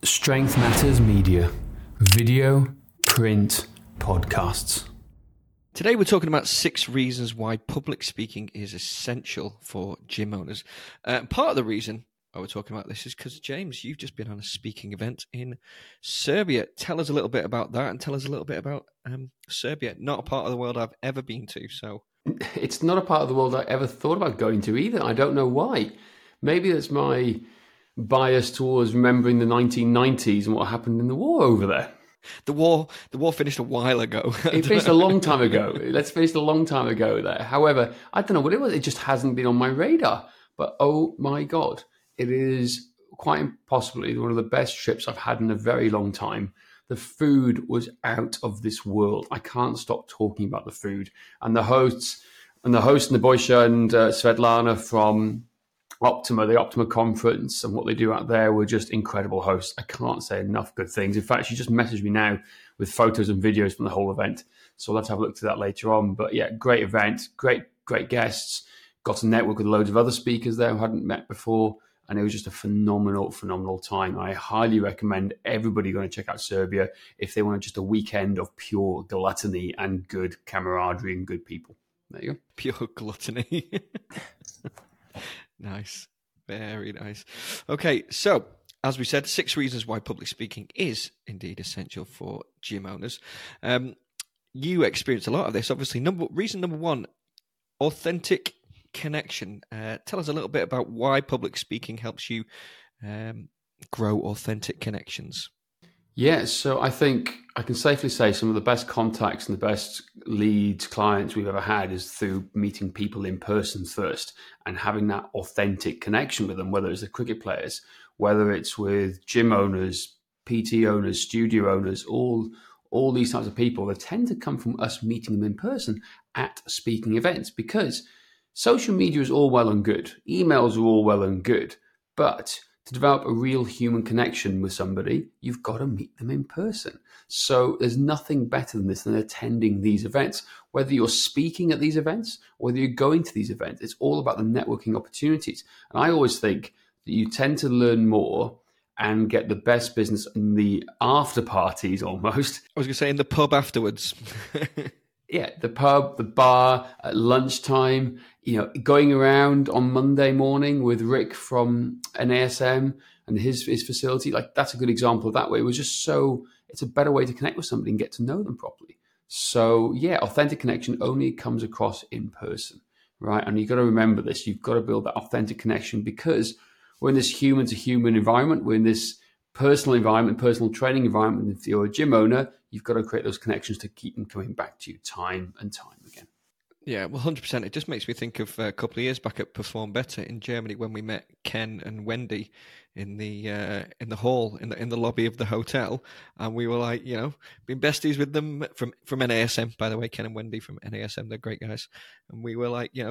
Strength Matters Media. Video, print, podcasts. Today we're talking about 6 reasons why public speaking is essential for gym owners. Part of the reason why we're talking about this is because, James, you've just been on a speaking event in Serbia. Tell us a little bit about that and tell us a little bit about Serbia. Not a part of the world I've ever been to, so... It's not a part of the world I ever thought about going to either. I don't know why. Maybe that's my bias towards remembering the 1990s and what happened in the war over there. The war finished a while ago. It finished a long time ago. Let's finish a long time ago there. However, I don't know what it was. It just hasn't been on my radar. But oh my God, it is quite possibly one of the best trips I've had in a very long time. The food was out of this world. I can't stop talking about the food. And the hosts, Nebojša and Svetlana from Optima, the Optima conference and what they do out there were just incredible hosts. I can't say enough good things. In fact, she just messaged me now with photos and videos from the whole event. So let's have a look to that later on. But yeah, great event, great guests. Got to network with loads of other speakers there who hadn't met before. And it was just a phenomenal time. I highly recommend everybody going to check out Serbia if they want just a weekend of pure gluttony and good camaraderie and good people. There you go. Pure gluttony. Nice. Very nice. Okay, so as we said, 6 reasons why public speaking is indeed essential for gym owners. You experience a lot of this, obviously. Reason number 1, authentic connection. Tell us a little bit about why public speaking helps you grow authentic connections. Yeah, so I think I can safely say some of the best contacts and the best leads clients we've ever had is through meeting people in person first and having that authentic connection with them, whether it's the cricket players, whether it's with gym owners, PT owners, studio owners, all these types of people. They tend to come from us meeting them in person at speaking events because social media is all well and good. Emails are all well and good, but to develop a real human connection with somebody, you've got to meet them in person. So there's nothing better than this than attending these events. Whether you're speaking at these events, or whether you're going to these events, it's all about the networking opportunities. And I always think that you tend to learn more and get the best business in the after parties almost. I was going to say in the pub afterwards. Yeah, the pub, the bar, at lunchtime, going around on Monday morning with Rick from NASM and his facility, like that's a good example of that way. It was just it's a better way to connect with somebody and get to know them properly. So yeah, authentic connection only comes across in person, right? And you've got to remember this. You've got to build that authentic connection because we're in this human to human environment. We're in this personal environment, personal training environment. If you're a gym owner, you've got to create those connections to keep them coming back to you time and time again. Yeah, well, 100%. It just makes me think of a couple of years back at Perform Better in Germany when we met Ken and Wendy in the hall in the lobby of the hotel, and we were like, being besties with them from NASM, by the way. Ken and Wendy from NASM, they're great guys, and we were like,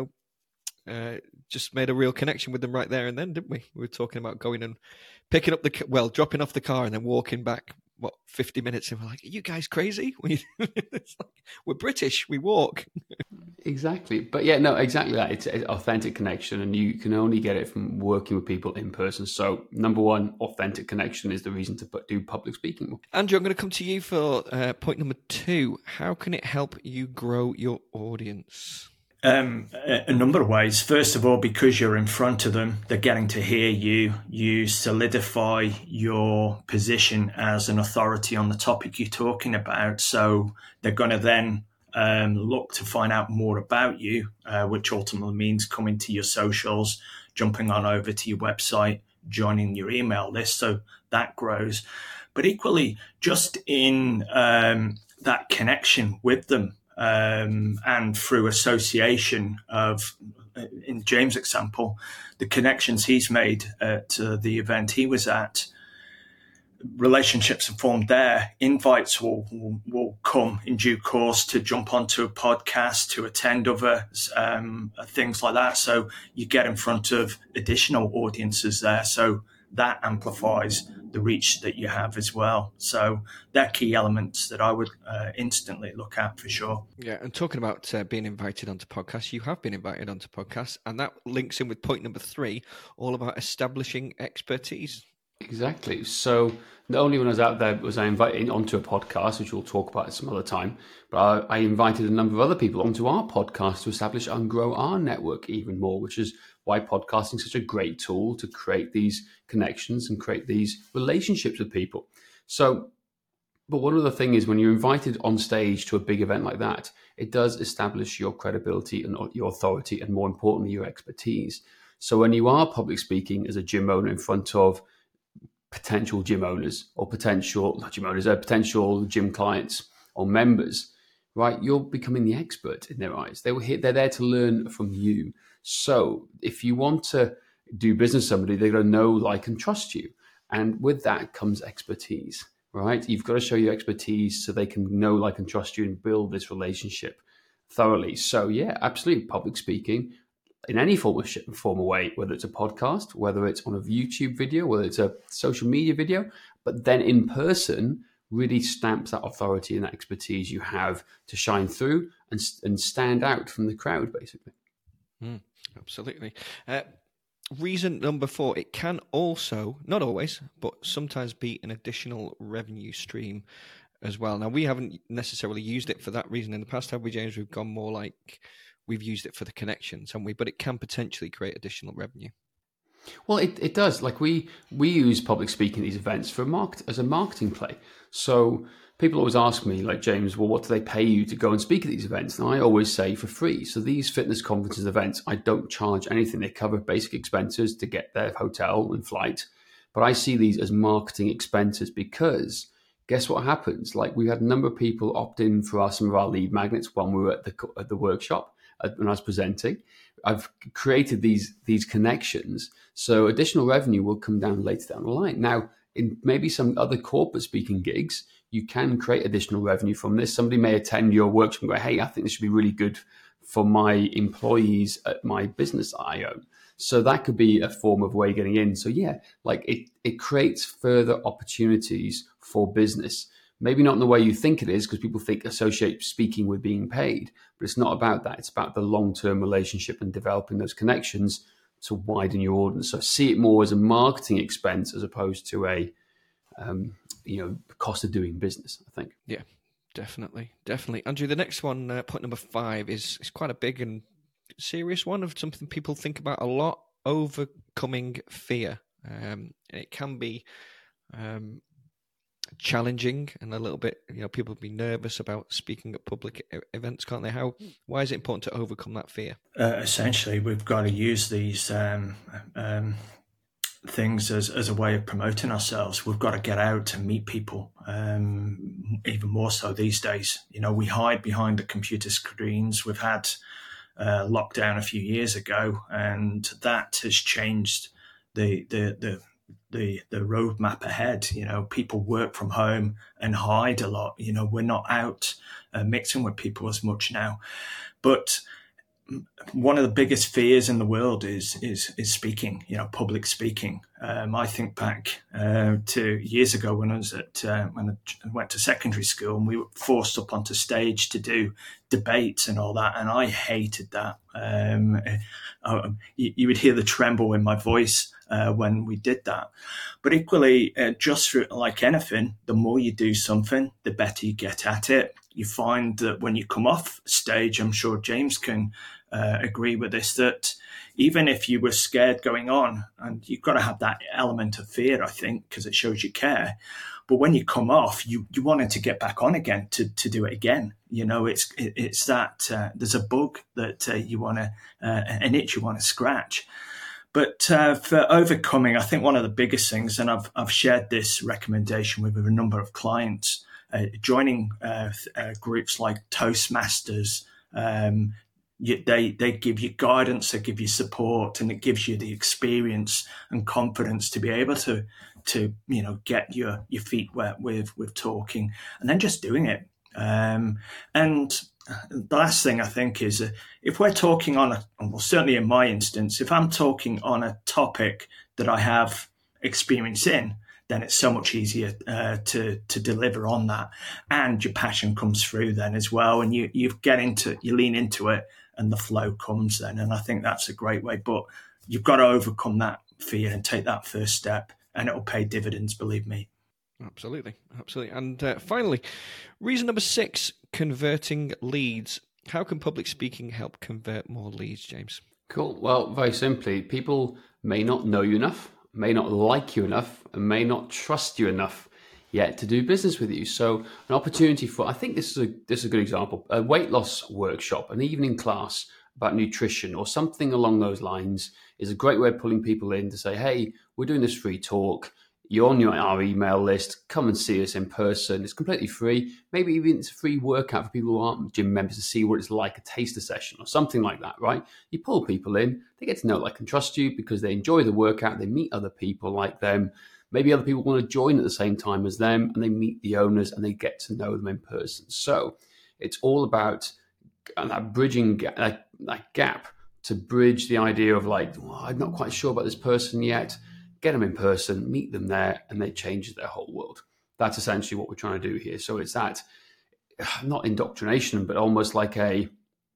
just made a real connection with them right there and then, didn't we? We were talking about going and picking up dropping off the car and then walking back, 50 minutes, and we're like, are you guys crazy? It's like, we're British, we walk. Exactly. But yeah, no, exactly that. It's an authentic connection, and you can only get it from working with people in person. So number 1, authentic connection is the reason to do public speaking. Andrew, I'm going to come to you for point number 2. How can it help you grow your audience? A number of ways. First of all, because you're in front of them, they're getting to hear you. You solidify your position as an authority on the topic you're talking about. So they're going to then look to find out more about you, which ultimately means coming to your socials, jumping on over to your website, joining your email list. So that grows. But equally, just in that connection with them, and through association of, in James' example, the connections he's made at the event he was at, relationships are formed there. Invites will come in due course to jump onto a podcast, to attend other things like that. So you get in front of additional audiences there. So that amplifies the reach that you have as well. So they're key elements that I would instantly look at for sure. Yeah, and talking about being invited onto podcasts, you have been invited onto podcasts, and that links in with point number 3, all about establishing expertise. Exactly. So Not only when I was out there was I invited onto a podcast, which we'll talk about some other time, but I invited a number of other people onto our podcast to establish and grow our network even more, which is why podcasting is such a great tool to create these connections and create these relationships with people. So, but one other thing is when you're invited on stage to a big event like that, it does establish your credibility and your authority and, more importantly, your expertise. So when you are public speaking as a gym owner in front of potential gym owners or potential gym clients or members, right? You're becoming the expert in their eyes. They're there to learn from you. So if you want to do business with somebody, they're going to know, like, and trust you. And with that comes expertise, right? You've got to show your expertise so they can know, like, and trust you and build this relationship thoroughly. So yeah, absolutely. Public speaking in any form of way, whether it's a podcast, whether it's on a YouTube video, whether it's a social media video, but then in person really stamps that authority and that expertise you have to shine through and stand out from the crowd, basically. Absolutely. Reason number 4, it can also, not always, but sometimes be an additional revenue stream as well. Now, we haven't necessarily used it for that reason in the past, have we, James? We've gone more like we've used it for the connections, haven't we? But it can potentially create additional revenue. Well, it does. Like we use public speaking at these events as a marketing play. So people always ask me, like, James, well, what do they pay you to go and speak at these events? And I always say for free. So these fitness conferences events, I don't charge anything. They cover basic expenses to get their hotel and flight. But I see these as marketing expenses because guess what happens? Like, we had a number of people opt in for some of our lead magnets when we were at the workshop when I was presenting. I've created these connections, so additional revenue will come down later down the line. Now, in maybe some other corporate speaking gigs, you can create additional revenue from this. Somebody may attend your workshop and go, hey, I think this should be really good for my employees at my business I own. So that could be a form of way of getting in. So yeah, like it creates further opportunities for business. Maybe not in the way you think it is, because people associate speaking with being paid, but it's not about that. It's about the long-term relationship and developing those connections to widen your audience. So see it more as a marketing expense as opposed to a cost of doing business, I think. Yeah, definitely. Andrew, the next one, point number 5, is quite a big and serious one of something people think about a lot: overcoming fear. It can be challenging and a little bit, people be nervous about speaking at public events, can't they? Why is it important to overcome that fear? Essentially, we've got to use these things as a way of promoting ourselves. We've got to get out and meet people, even more so these days. We hide behind the computer screens. We've had lockdown a few years ago, and that has changed the roadmap ahead. People work from home and hide a lot. We're not out mixing with people as much now. But one of the biggest fears in the world is speaking, public speaking. I think back to years ago when I was when I went to secondary school, and we were forced up onto stage to do debates and all that, and I hated that. You would hear the tremble in my voice when we did that. But equally, just through, like anything, the more you do something, the better you get at it. You find that when you come off stage, I'm sure James can agree with this, that even if you were scared going on, and you've got to have that element of fear, I think, because it shows you care. But when you come off, you wanted to get back on again to do it again. It's that there's a bug that you want to, an itch you want to scratch. But for overcoming, I think one of the biggest things, and I've shared this recommendation with a number of clients, joining groups like Toastmasters. They give you guidance, they give you support, and it gives you the experience and confidence to be able to get your feet wet with talking, and then just doing it. And the last thing I think is if we're talking well, certainly in my instance, if I'm talking on a topic that I have experience in, then it's so much easier to deliver on that, and your passion comes through then as well, and you lean into it, and the flow comes then. And I think that's a great way. But you've got to overcome that fear and take that first step, and it'll pay dividends, believe me. Absolutely. And finally, reason number 6, converting leads. How can public speaking help convert more leads, James? Cool. Well, very simply, people may not know you enough, may not like you enough, and may not trust you enough yet to do business with you. So an opportunity for, I think this is a good example, a weight loss workshop, an evening class about nutrition or something along those lines is a great way of pulling people in to say, hey, we're doing this free talk. You're on our email list. Come and see us in person. It's completely free. Maybe even it's a free workout for people who aren't gym members to see what it's like, a taster session or something like that, right? You pull people in. They get to know, like, and trust you because they enjoy the workout. They meet other people like them. Maybe other people want to join at the same time as them, and they meet the owners and they get to know them in person. So it's all about that bridging, that gap to bridge the idea of like, well, I'm not quite sure about this person yet. Get them in person, meet them there, and they change their whole world. That's essentially what we're trying to do here. So it's that, not indoctrination, but almost like it's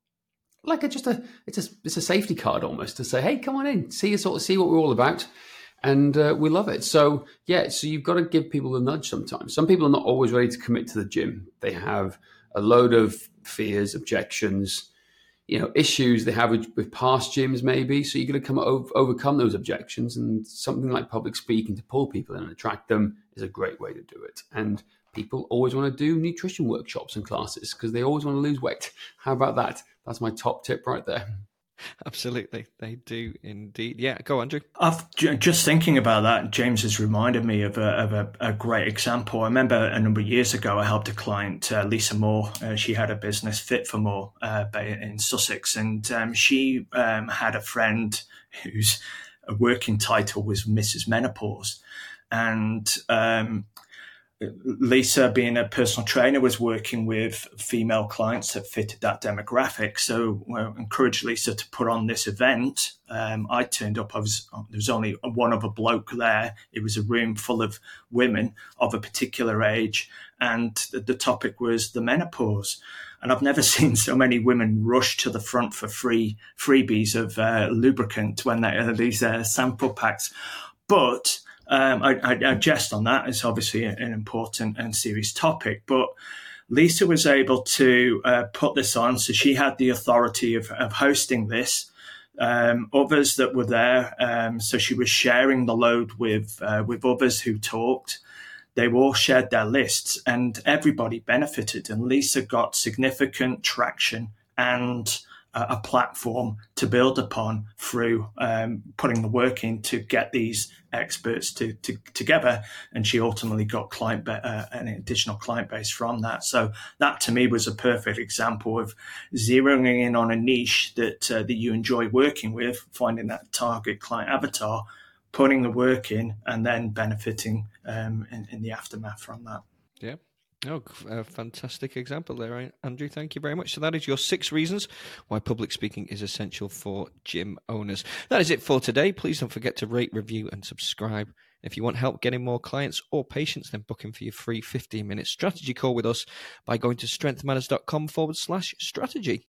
a safety card almost to say, hey, come on in, see what we're all about. And we love it. So so you've got to give people a nudge sometimes. Some people are not always ready to commit to the gym. They have a load of fears, objections, issues they have with past gyms maybe. So you're going to overcome those objections, and something like public speaking to pull people in and attract them is a great way to do it. And people always want to do nutrition workshops and classes because they always want to lose weight. How about that? That's my top tip right there. Absolutely. They do indeed. Yeah, go Andrew. I've just thinking about that, James has reminded me of a great example. I remember a number of years ago, I helped a client, Lisa Moore. She had a business, Fit for More, in Sussex. And she had a friend whose working title was Mrs. Menopause. And Lisa, being a personal trainer, was working with female clients that fitted that demographic. So I encouraged Lisa to put on this event. I turned up. There was only one other bloke there. It was a room full of women of a particular age. And the topic was the menopause. And I've never seen so many women rush to the front for freebies of lubricant when they are these sample packs. But I jest on that. It's obviously an important and serious topic, but Lisa was able to put this on. So she had the authority of hosting this. Others that were there, so she was sharing the load with others who talked. They all shared their lists and everybody benefited. And Lisa got significant traction and a platform to build upon through putting the work in to get these experts together. And she ultimately got an additional client base from that. So that to me was a perfect example of zeroing in on a niche that you enjoy working with, finding that target client avatar, putting the work in, and then benefiting in the aftermath from that. Yeah. Oh, a fantastic example there, Andrew. Thank you very much. So that is your 6 reasons why public speaking is essential for gym owners. That is it for today. Please don't forget to rate, review, and subscribe. If you want help getting more clients or patients, then book in for your free 15-minute strategy call with us by going to strengthmatters.com/strategy.